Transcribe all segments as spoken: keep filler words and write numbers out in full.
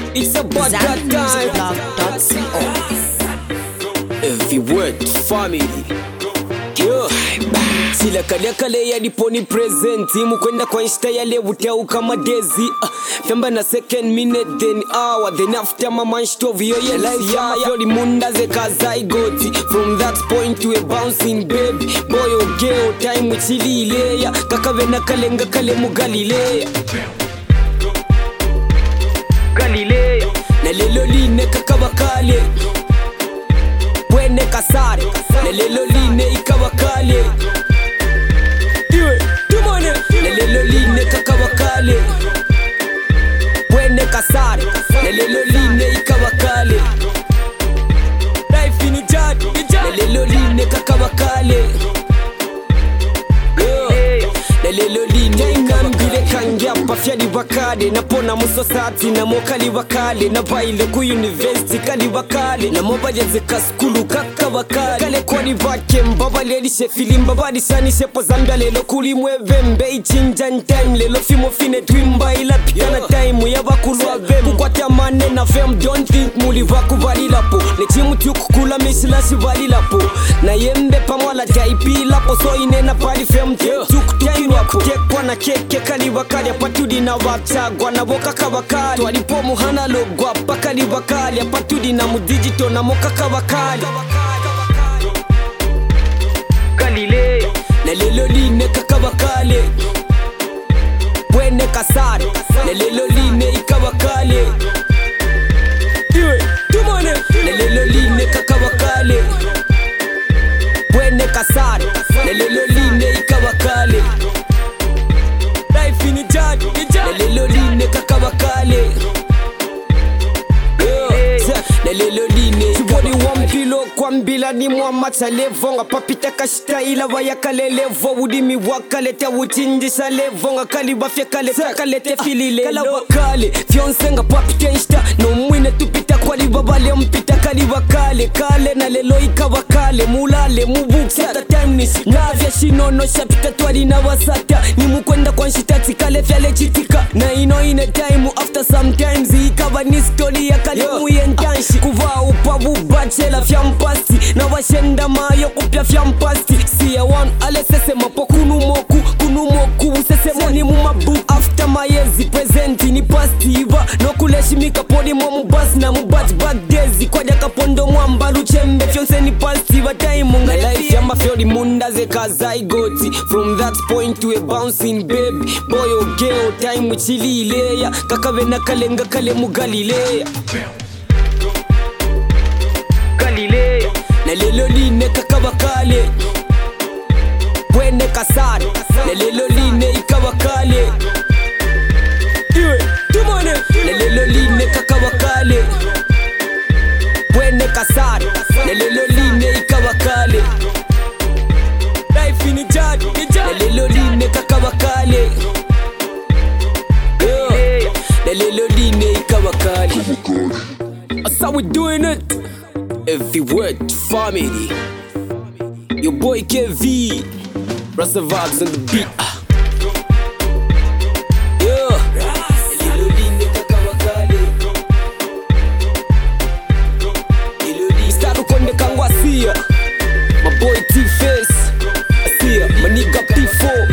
It's about that time. Every word family. Yo. Sila kale kale ya diponi present Imu kwenda kwa insta ya lewu teu kama dezi uh, Femba na second minute then hour Then after mama nshtovu yo ye life ya Yoli munda ze kazai goti From that point to a bouncing baby Boy o girl time uchili ileya Kakawe na kalenga kale mu Galilea Galilea Na lelo line kakawa kale Wene kasare Na lelo line ikawa kale Nelelo line kakawakale Wene kasare Nelelo line ikawakale Life in ijad Nelelo line kakawakale Nelelo line ikambile kangia Pafyali wakale Napona muso sati na mokali wakale Na baile ku university kali wakale Na mobali zeka skulu kakawakale Kale kwani vake mbabali elishe filim Babali sani shepo zambia lelo kuli mwevembe Ichinjan time lelo fimo fine twimba ila pitana time ya wakulwa vemu Kukwata mane na fem don't think muli waku valilapo Nechimu tukukula misilashi valilapo Na yembe pamwala jaipi lapo So inena pali fem tukutini wako Tekwa na keke kali wakali Apatudi na wachagwa na woka kawakali Twalipo muhana logwa pakali wakali Apatudi na mudigito na moka kawakali Galilea Na lelo line kakawakale Wene kasare Na lelo line ikawakale Iwe, tumone Na lelo line kakawakale Wene kasare Na lelo line ikawakale Life in ijad Na lelo line kakawakale Na lelo line Chibodi wampilo kwa mbila ni muamata levonga Papita kashita ila waya kale levo Udimi wakale te uchindisa levonga Kali wafya kale kale te fili lelo Kala wakale fionsenga papita insta No mwine tupita kwa li babale mpita Kali wakale kale na lelo ika wakale Mulale mubuki sata time nisi Navya shinono shapita twali na wasata Nimu kwenda kwa nshitati kale fyale chitika Na ino ine time after sometimes Ikawa ni story ya kale muyentanshi Kuva upavu bachela fyampasti Na washenda mayo kupya fyampasti Siya one ale sese mapo kunu moku Kunu moku sese moni mumabu After mayezi presenti ni pasti iva No kuleshimika podi mwa mubasi na mubati bagdezi Kwa jaka pondo mwamba luchembe Fyonse ni pasti iva time nga life ya mafyori munda ze kazai goti From that point to a bouncing baby Boy o girl time uchili ileya Kakawe na kalenga kale mu Galilea Galilea Na lelo line kakawakale Wene kasare Na lelo line ikawakale Iwe, tumone Na lelo line kakawakale Wene kasare Na lelo line ikawakale Life in ijad Na lelo line kakawakale Na lelo line ikawakale That's how we doing it Every word family. Your boy K V Rasta vibes on the beat. Yeah. Start ukonde kangwa siya. My boy T-Face Siya, my nigga P four.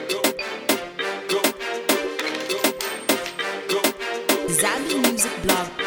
Zambi Music Blog.